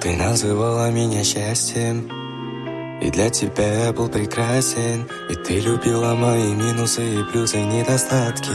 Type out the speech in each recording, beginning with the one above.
Ты называла меня счастьем, и для тебя я был прекрасен. И ты любила мои минусы и плюсы, недостатки.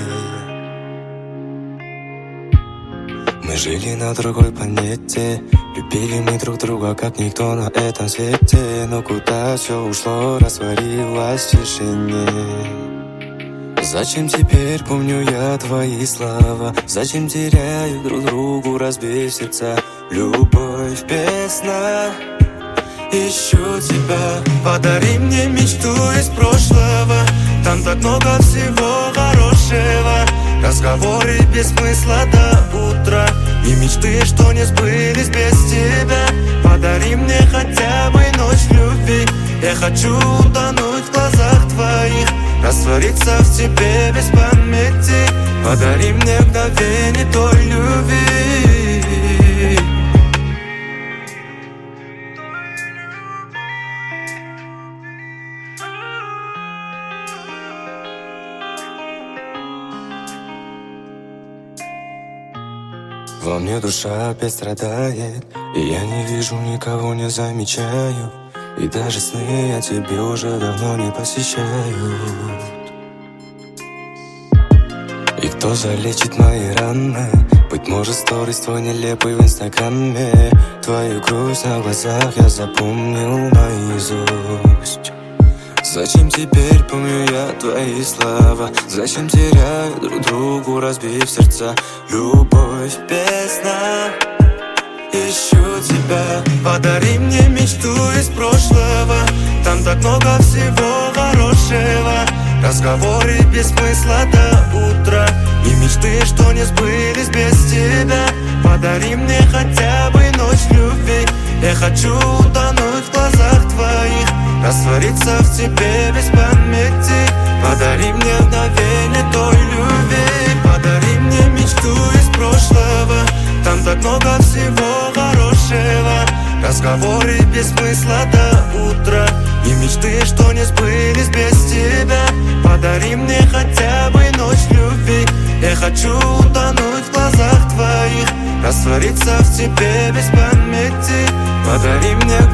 Мы жили на другой планете, любили мы друг друга, как никто на этом свете. Но куда все ушло, растворилось в тишине. Зачем теперь помню я твои слова? Зачем теряю друг другу, разбив сердца? Любовь без сна, ищу тебя. Подари мне мечту из прошлого, там так много всего хорошего. Разговоры без смысла до утра, и мечты, что не сбылись без тебя. Подари мне хотя бы ночь любви, я хочу утонуть в глазах твоих, раствориться в тебе без памяти. Подари мне мгновение той любви. Во мне душа опять страдает, и я не вижу никого, не замечаю. И даже сны я тебе уже давно не посещаю. И кто залечит мои раны? Быть может, сторис твой нелепый в инстаграме. Твою грусть на глазах я запомнил наизусть. Зачем теперь помню я твои слова? Зачем теряю друг другу, разбив сердца? Любовь без сна, ищу тебя. Подари мне мечту из прошлого, там так много всего хорошего. Разговоры без смысла до утра, и мечты, что не сбылись без тебя. Подари мне хотя бы ночь любви, я хочу утонуть в глазах твоих, раствориться в тебе без памяти. Подари мне мгновение той любви. Подари мне мечту из прошлого, там так много всего хорошего. Разговоры без смысла до утра, и мечты, что не сбылись без тебя. Подари мне хотя бы ночь любви, я хочу утонуть в глазах твоих, раствориться в тебе без памяти. Подари мне